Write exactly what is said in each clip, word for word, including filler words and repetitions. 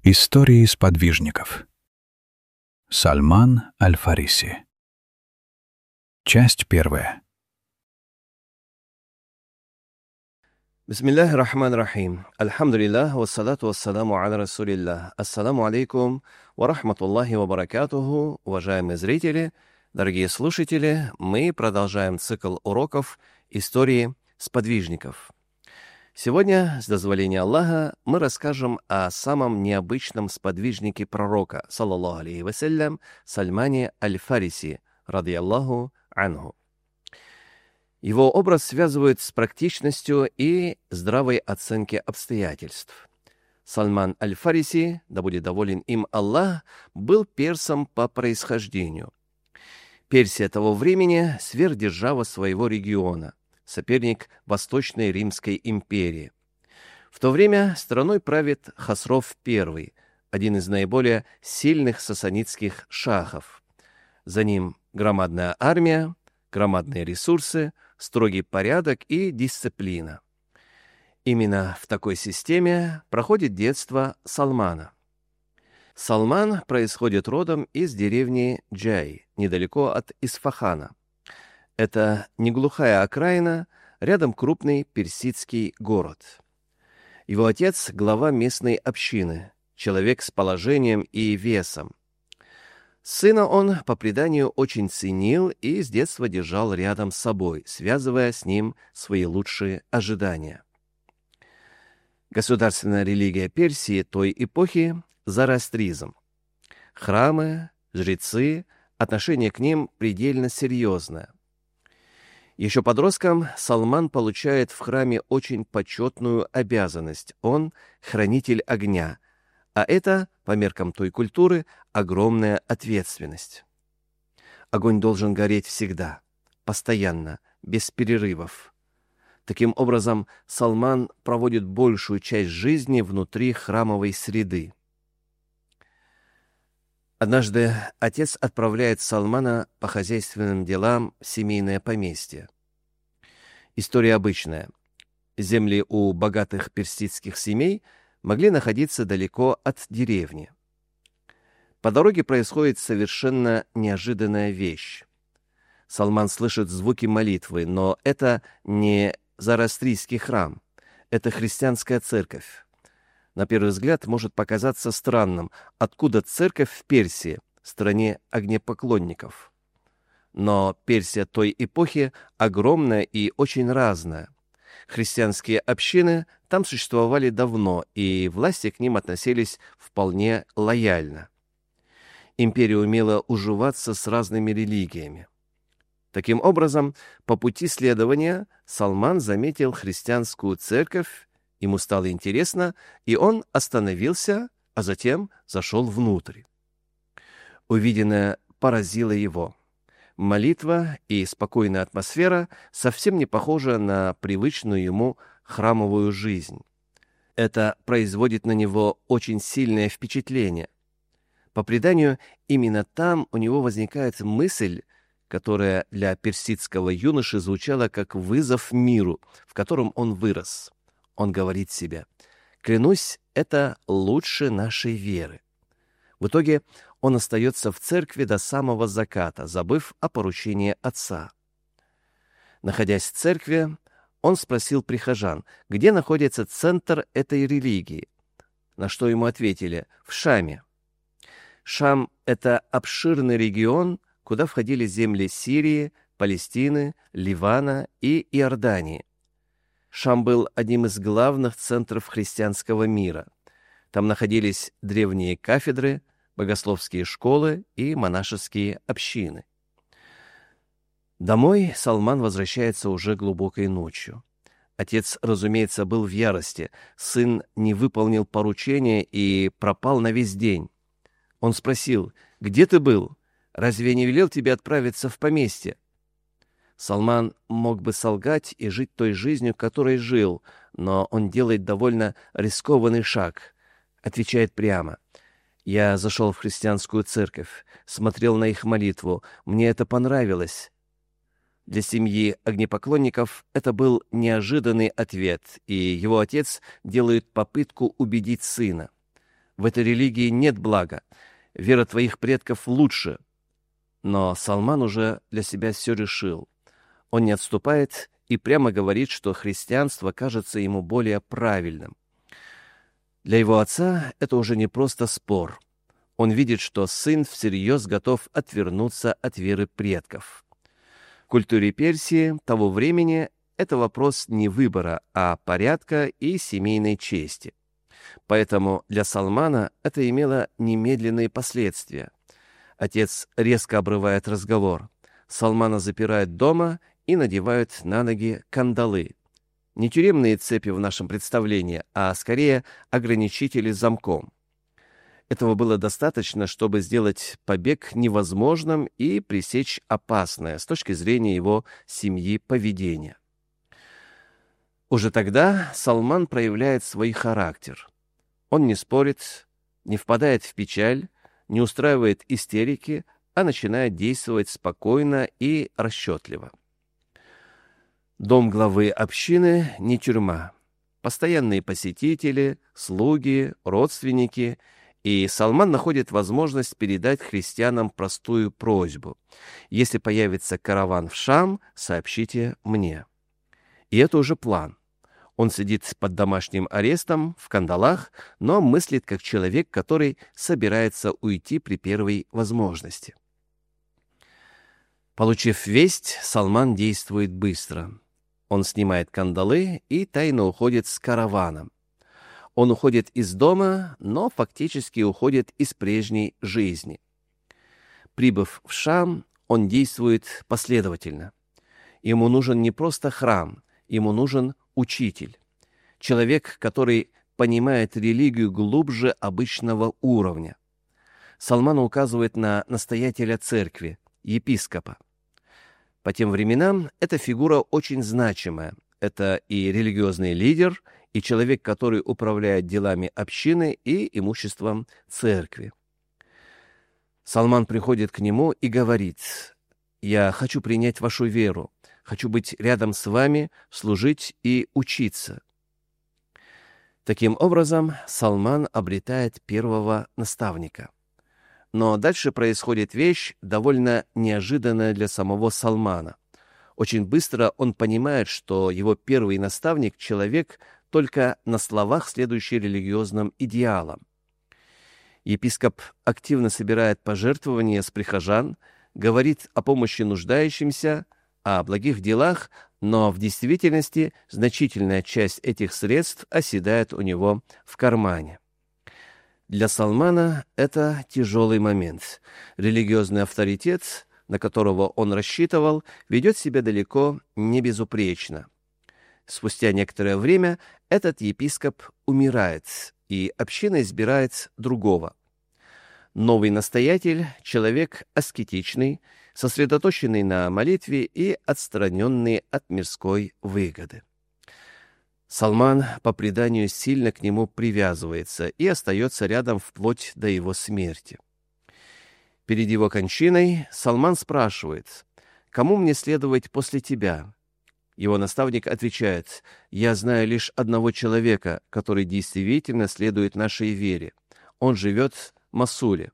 Истории сподвижников. Сальман Аль-Фариси. Часть первая. Бисмиллахи рахмани рахим. Альхамдулиллах, вассалату вассаламу аля расулиллах. Ассаламу алейкум ва рахматуллахи ва баракатуху. Уважаемые зрители, дорогие слушатели, мы продолжаем цикл уроков истории сподвижников. Сегодня, с дозволения Аллаха, мы расскажем о самом необычном сподвижнике пророка, саллаллаху алейхи вассалям, Сальмане Аль-Фариси, радийаллаху анху. Его образ связывают с практичностью и здравой оценкой обстоятельств. Сальман Аль-Фариси, да будет доволен им Аллах, был персом по происхождению. Персия того времени – сверхдержава своего региона, соперник Восточной Римской империи. В то время страной правит Хосров I, один из наиболее сильных сасанидских шахов. За ним громадная армия, громадные ресурсы, строгий порядок и дисциплина. Именно в такой системе проходит детство Салмана. Салман происходит родом из деревни Джай, недалеко от Исфахана. Это неглухая окраина, рядом крупный персидский город. Его отец – глава местной общины, человек с положением и весом. Сына он, по преданию, очень ценил и с детства держал рядом с собой, связывая с ним свои лучшие ожидания. Государственная религия Персии той эпохи – зороастризм. Храмы, жрецы, отношение к ним предельно серьезное. Еще подростком Салман получает в храме очень почетную обязанность. Он – хранитель огня, а это, по меркам той культуры, огромная ответственность. Огонь должен гореть всегда, постоянно, без перерывов. Таким образом, Салман проводит большую часть жизни внутри храмовой среды. Однажды отец отправляет Салмана по хозяйственным делам в семейное поместье. История обычная. Земли у богатых персидских семей могли находиться далеко от деревни. По дороге происходит совершенно неожиданная вещь. Салман слышит звуки молитвы, но это не зороастрийский храм, это христианская церковь. На первый взгляд может показаться странным, откуда церковь в Персии, стране огнепоклонников. Но Персия той эпохи огромная и очень разная. Христианские общины там существовали давно, и власти к ним относились вполне лояльно. Империя умела уживаться с разными религиями. Таким образом, по пути следования Салман заметил христианскую церковь, ему стало интересно, и он остановился, а затем зашел внутрь. Увиденное поразило его. Молитва и спокойная атмосфера совсем не похожа на привычную ему храмовую жизнь. Это производит на него очень сильное впечатление. По преданию, именно там у него возникает мысль, которая для персидского юноши звучала как вызов миру, в котором он вырос. Он говорит себе: «Клянусь, это лучше нашей веры». В итоге он остается в церкви до самого заката, забыв о поручении отца. Находясь в церкви, он спросил прихожан, где находится центр этой религии, на что ему ответили: в Шаме. Шам – это обширный регион, куда входили земли Сирии, Палестины, Ливана и Иордании. Шам был одним из главных центров христианского мира. Там находились древние кафедры, богословские школы и монашеские общины. Домой Салман возвращается уже глубокой ночью. Отец, разумеется, был в ярости. Сын не выполнил поручение и пропал на весь день. Он спросил: «Где ты был? Разве я не велел тебе отправиться в поместье?» Салман мог бы солгать и жить той жизнью, которой жил, но он делает довольно рискованный шаг. Отвечает прямо: «Я зашел в христианскую церковь, смотрел на их молитву, мне это понравилось». Для семьи огнепоклонников это был неожиданный ответ, и его отец делает попытку убедить сына. В этой религии нет блага. Вера твоих предков лучше. Но Салман уже для себя все решил. Он не отступает и прямо говорит, что христианство кажется ему более правильным. Для его отца это уже не просто спор. Он видит, что сын всерьез готов отвернуться от веры предков. В культуре Персии того времени это вопрос не выбора, а порядка и семейной чести. Поэтому для Салмана это имело немедленные последствия. Отец резко обрывает разговор. Салмана запирают дома и надевают на ноги кандалы. Не тюремные цепи в нашем представлении, а скорее ограничители замком. Этого было достаточно, чтобы сделать побег невозможным и пресечь опасное с точки зрения его семьи поведения. Уже тогда Салман проявляет свой характер. Он не спорит, не впадает в печаль, не устраивает истерики, а начинает действовать спокойно и расчетливо. Дом главы общины не тюрьма. Постоянные посетители, слуги, родственники, и Салман находит возможность передать христианам простую просьбу: если появится караван в Шам, сообщите мне. И это уже план. Он сидит под домашним арестом, в кандалах, но мыслит как человек, который собирается уйти при первой возможности. Получив весть, Салман действует быстро. Он снимает кандалы и тайно уходит с караваном. Он уходит из дома, но фактически уходит из прежней жизни. Прибыв в Шам, он действует последовательно. Ему нужен не просто храм, ему нужен учитель. Человек, который понимает религию глубже обычного уровня. Салман указывает на настоятеля церкви, епископа. По тем временам эта фигура очень значимая. Это и религиозный лидер, и человек, который управляет делами общины и имуществом церкви. Салман приходит к нему и говорит: «Я хочу принять вашу веру, хочу быть рядом с вами, служить и учиться». Таким образом, Салман обретает первого наставника. Но дальше происходит вещь, довольно неожиданная для самого Салмана. Очень быстро он понимает, что его первый наставник — человек, только на словах следующий религиозным идеалам. Епископ активно собирает пожертвования с прихожан, говорит о помощи нуждающимся, о благих делах, но в действительности значительная часть этих средств оседает у него в кармане. Для Салмана это тяжелый момент. Религиозный авторитет, на которого он рассчитывал, ведет себя далеко не безупречно. Спустя некоторое время этот епископ умирает, и община избирает другого. Новый настоятель — человек аскетичный, сосредоточенный на молитве и отстраненный от мирской выгоды. Салман по преданию сильно к нему привязывается и остается рядом вплоть до его смерти. Перед его кончиной Салман спрашивает: «Кому мне следовать после тебя?» Его наставник отвечает: «Я знаю лишь одного человека, который действительно следует нашей вере. Он живет в Мосуле».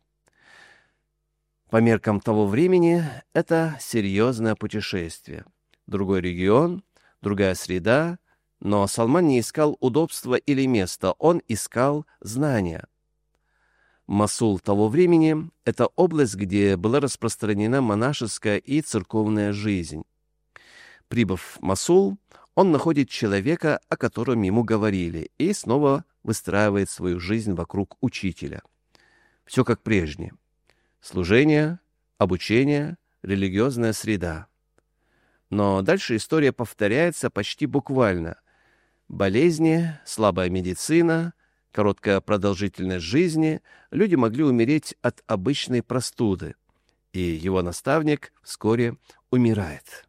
По меркам того времени это серьезное путешествие. Другой регион, другая среда, но Салман не искал удобства или места, он искал знания. Мосул того времени — это область, где была распространена монашеская и церковная жизнь. Прибыв в Мосул, он находит человека, о котором ему говорили, и снова выстраивает свою жизнь вокруг учителя. Все как прежде. Служение, обучение, религиозная среда. Но дальше история повторяется почти буквально. Болезни, слабая медицина, короткая продолжительность жизни, люди могли умереть от обычной простуды, и его наставник вскоре умирает.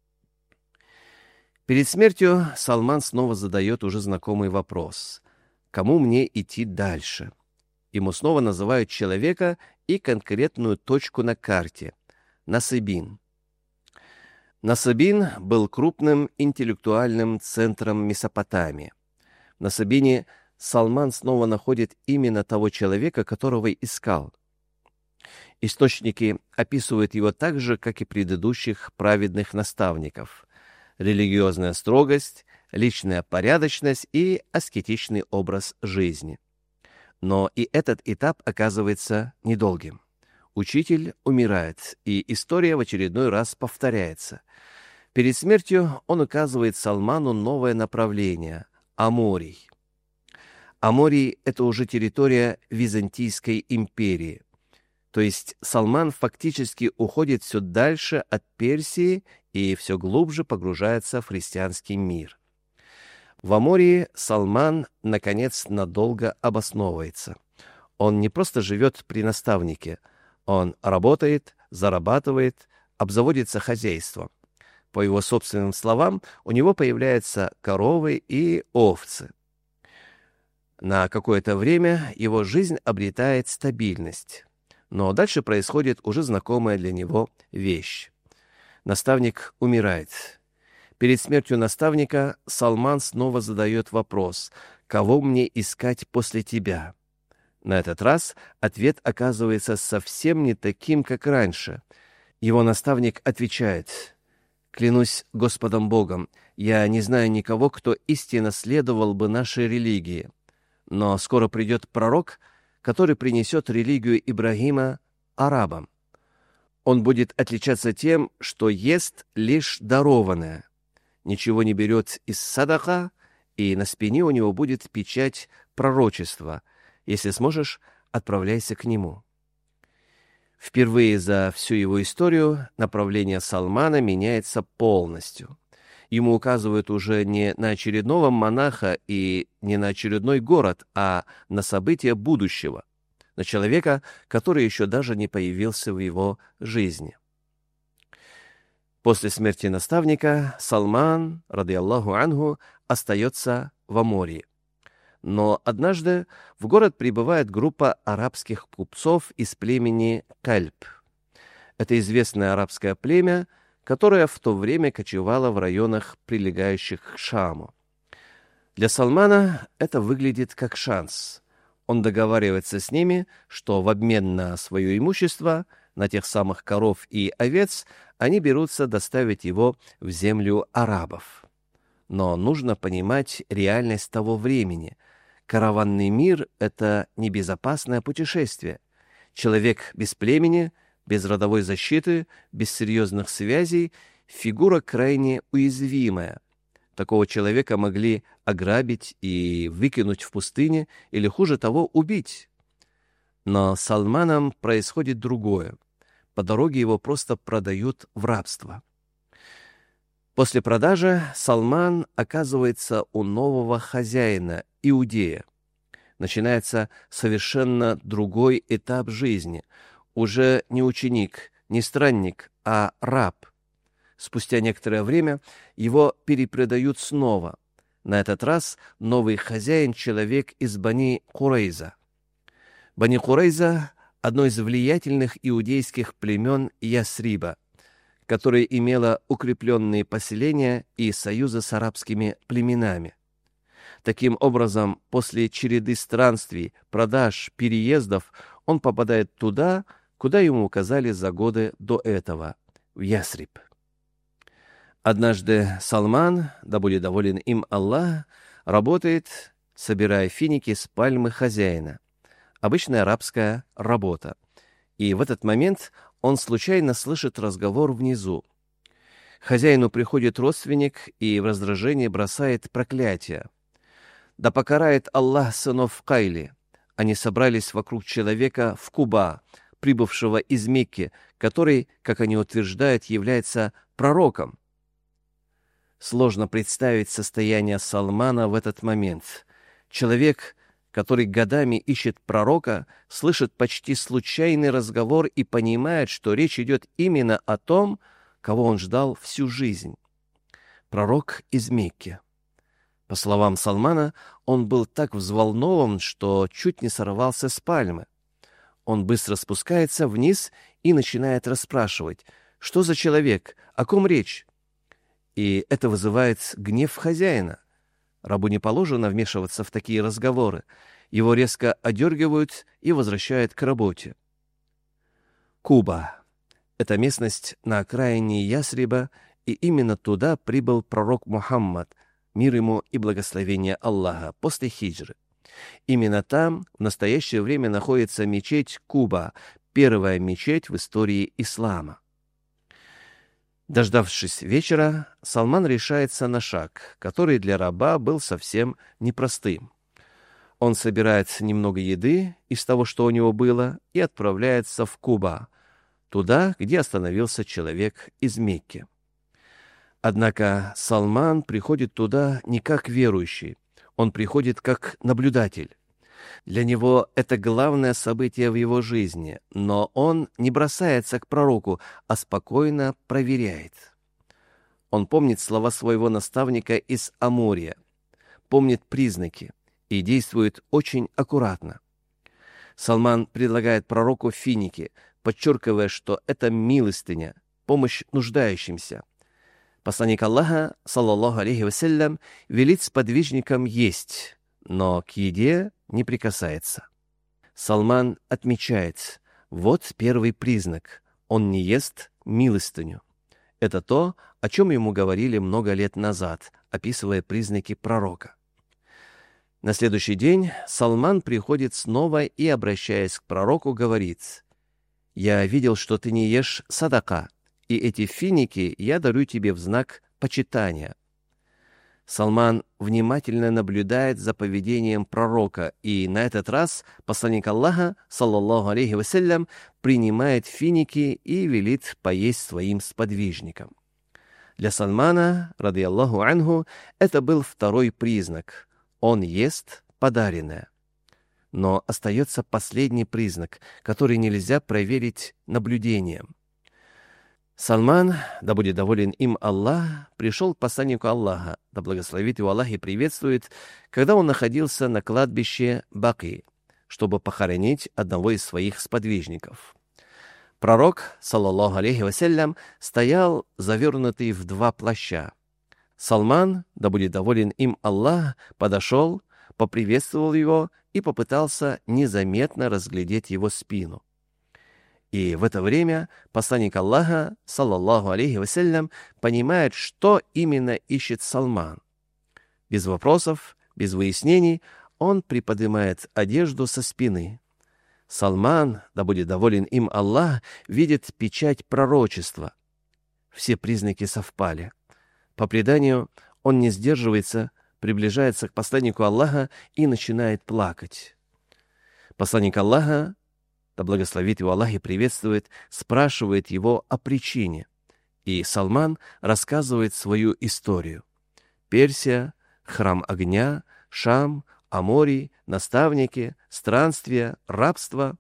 Перед смертью Салман снова задает уже знакомый вопрос: «Кому мне идти дальше?» Ему снова называют человека и конкретную точку на карте — Насыбин. Насыбин был крупным интеллектуальным центром Месопотамии. В Насыбине Салман снова находит именно того человека, которого искал. Источники описывают его так же, как и предыдущих праведных наставников. Религиозная строгость, личная порядочность и аскетичный образ жизни. Но и этот этап оказывается недолгим. Учитель умирает, и история в очередной раз повторяется. Перед смертью он указывает Салману новое направление – Аморий. Аморий – это уже территория Византийской империи. То есть Салман фактически уходит все дальше от Персии и все глубже погружается в христианский мир. В Амории Салман, наконец, надолго обосновывается. Он не просто живет при наставнике, он работает, зарабатывает, обзаводится хозяйством. По его собственным словам, у него появляются коровы и овцы. На какое-то время его жизнь обретает стабильность. Но дальше происходит уже знакомая для него вещь. Наставник умирает. Перед смертью наставника Салман снова задает вопрос: «Кого мне искать после тебя?» На этот раз ответ оказывается совсем не таким, как раньше. Его наставник отвечает: «Клянусь Господом Богом, я не знаю никого, кто истинно следовал бы нашей религии. Но скоро придет пророк, который принесет религию Ибрагима арабам. Он будет отличаться тем, что ест лишь дарованное, ничего не берет из садака, и на спине у него будет печать пророчества. Если сможешь, отправляйся к нему». Впервые за всю его историю направление Салмана меняется полностью. Ему указывают уже не на очередного монаха и не на очередной город, а на события будущего, на человека, который еще даже не появился в его жизни. После смерти наставника Салман, ради Аллаху анху, остается в Амории. Но однажды в город прибывает группа арабских купцов из племени Кальб. Это известное арабское племя, которое в то время кочевало в районах, прилегающих к Шаму. Для Салмана это выглядит как шанс. Он договаривается с ними, что в обмен на свое имущество, на тех самых коров и овец, они берутся доставить его в землю арабов. Но нужно понимать реальность того времени. Караванный мир — это небезопасное путешествие. Человек без племени, без родовой защиты, без серьезных связей — фигура крайне уязвимая. Такого человека могли ограбить и выкинуть в пустыне, или, хуже того, убить. Но с Салманом происходит другое. По дороге его просто продают в рабство. После продажи Салман оказывается у нового хозяина, иудея. Начинается совершенно другой этап жизни. Уже не ученик, не странник, а раб. Спустя некоторое время его перепродают снова. На этот раз новый хозяин — человек из Бани Курейза. Бани Курейза — одно из влиятельных иудейских племен Ясриба, которое имело укрепленные поселения и союзы с арабскими племенами. Таким образом, после череды странствий, продаж, переездов, он попадает туда, куда ему указали за годы до этого, в Ясриб. Однажды Салман, да будет доволен им Аллах, работает, собирая финики с пальмы хозяина. Обычная арабская работа. И в этот момент он случайно слышит разговор внизу. Хозяину приходит родственник и в раздражении бросает проклятие. «Да покарает Аллах сынов Кайли!» Они собрались вокруг человека в Куба, прибывшего из Мекки, который, как они утверждают, является пророком. Сложно представить состояние Салмана в этот момент. Человек, который годами ищет пророка, слышит почти случайный разговор и понимает, что речь идет именно о том, кого он ждал всю жизнь. Пророк из Мекки. По словам Салмана, он был так взволнован, что чуть не сорвался с пальмы. Он быстро спускается вниз и начинает расспрашивать, что за человек, о ком речь. И это вызывает гнев хозяина. Рабу не положено вмешиваться в такие разговоры. Его резко одергивают и возвращают к работе. Куба — это местность на окраине Ясриба, и именно туда прибыл пророк Мухаммад, мир ему и благословение Аллаха, после хиджры. Именно там в настоящее время находится мечеть Куба, первая мечеть в истории ислама. Дождавшись вечера, Салман решается на шаг, который для раба был совсем непростым. Он собирает немного еды из того, что у него было, и отправляется в Куба, туда, где остановился человек из Мекки. Однако Салман приходит туда не как верующий, он приходит как наблюдатель. Для него это главное событие в его жизни, но он не бросается к пророку, а спокойно проверяет. Он помнит слова своего наставника из Амурия, помнит признаки и действует очень аккуратно. Салман предлагает пророку финики, подчеркивая, что это милостыня, помощь нуждающимся. Посланник Аллаха, саллаллаху алейхи вассалям, велит сподвижникам есть, но к еде не прикасается. Салман отмечает, вот первый признак, он не ест милостыню. Это то, о чем ему говорили много лет назад, описывая признаки пророка. На следующий день Салман приходит снова и, обращаясь к пророку, говорит: «Я видел, что ты не ешь садака, и эти финики я дарю тебе в знак почитания». Салман внимательно наблюдает за поведением пророка, и на этот раз посланник Аллаха, саллаллаху алейхи вассалям, принимает финики и велит поесть своим сподвижникам. Для Салмана, ради Аллаху анху, это был второй признак. Он ест подаренное. Но остается последний признак, который нельзя проверить наблюдением. Салман, да будет доволен им Аллах, пришел к посланнику Аллаха, да благословит его Аллах и приветствует, когда он находился на кладбище Баки, чтобы похоронить одного из своих сподвижников. Пророк, саллаллаху алейхи вассалям, стоял завернутый в два плаща. Салман, да будет доволен им Аллах, подошел, поприветствовал его и попытался незаметно разглядеть его спину. И в это время посланник Аллаха, саллаллаху алейхи вассалям, понимает, что именно ищет Салман. Без вопросов, без выяснений, он приподнимает одежду со спины. Салман, да будет доволен им Аллах, видит печать пророчества. Все признаки совпали. По преданию, он не сдерживается, приближается к посланнику Аллаха и начинает плакать. Посланник Аллаха, да благословит его Аллах и приветствует, спрашивает его о причине. И Салман рассказывает свою историю. Персия, храм огня, Шам, Аморий, наставники, странствия, рабство.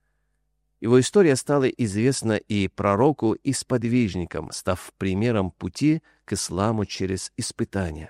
Его история стала известна и пророку, и сподвижникам, став примером пути к исламу через испытания.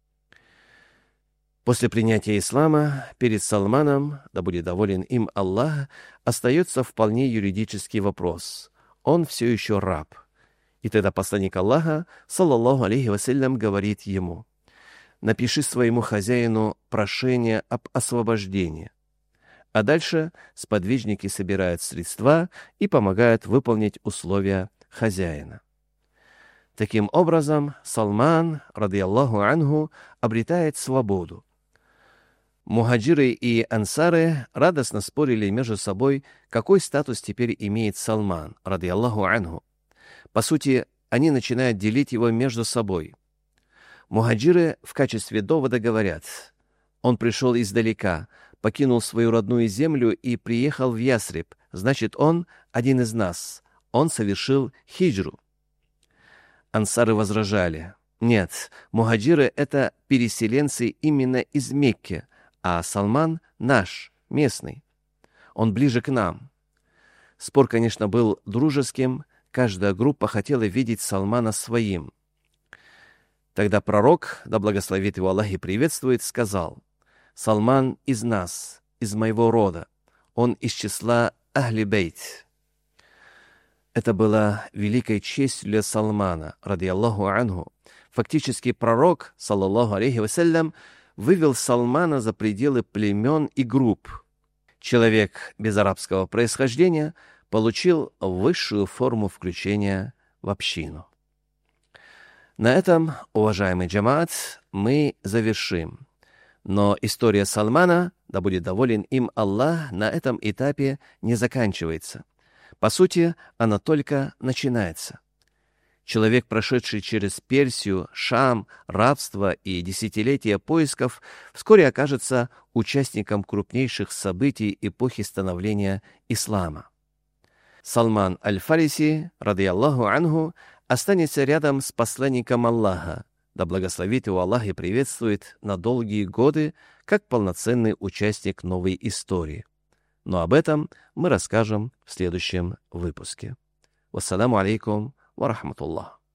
После принятия ислама перед Салманом, да будет доволен им Аллах, остается вполне юридический вопрос. Он все еще раб. И тогда посланник Аллаха, саллаллаху алейхи вассалям, говорит ему: «Напиши своему хозяину прошение об освобождении». А дальше сподвижники собирают средства и помогают выполнить условия хозяина. Таким образом, Салман, ради Аллаху анху, обретает свободу. Мухаджиры и ансары радостно спорили между собой, какой статус теперь имеет Салман, ради Аллаху анху. По сути, они начинают делить его между собой. Мухаджиры в качестве довода говорят: «Он пришел издалека, покинул свою родную землю и приехал в Ясриб, значит, он один из нас, он совершил хиджру». Ансары возражали: «Нет, мухаджиры — это переселенцы именно из Мекки, а Салман наш, местный. Он ближе к нам». Спор, конечно, был дружеским, каждая группа хотела видеть Салмана своим. Тогда пророк, да благословит его Аллах и приветствует, сказал: «Салман из нас, из моего рода, он из числа Ахли Бейт». Это была великой честью для Салмана, радиаллаху анху. Фактически пророк, саллаллаху алейхи вассалям, вывел Салмана за пределы племен и групп. Человек без арабского происхождения получил высшую форму включения в общину. На этом, уважаемый джамаат, мы завершим. Но история Салмана, да будет доволен им Аллах, на этом этапе не заканчивается. По сути, она только начинается. Человек, прошедший через Персию, Шам, рабство и десятилетия поисков, вскоре окажется участником крупнейших событий эпохи становления ислама. Салман аль-Фариси, радиаллаху анху, останется рядом с посланником Аллаха, да благословит его Аллах и приветствует на долгие годы, как полноценный участник новой истории. Но об этом мы расскажем в следующем выпуске. Вассаламу алейкум ва рахматуллах.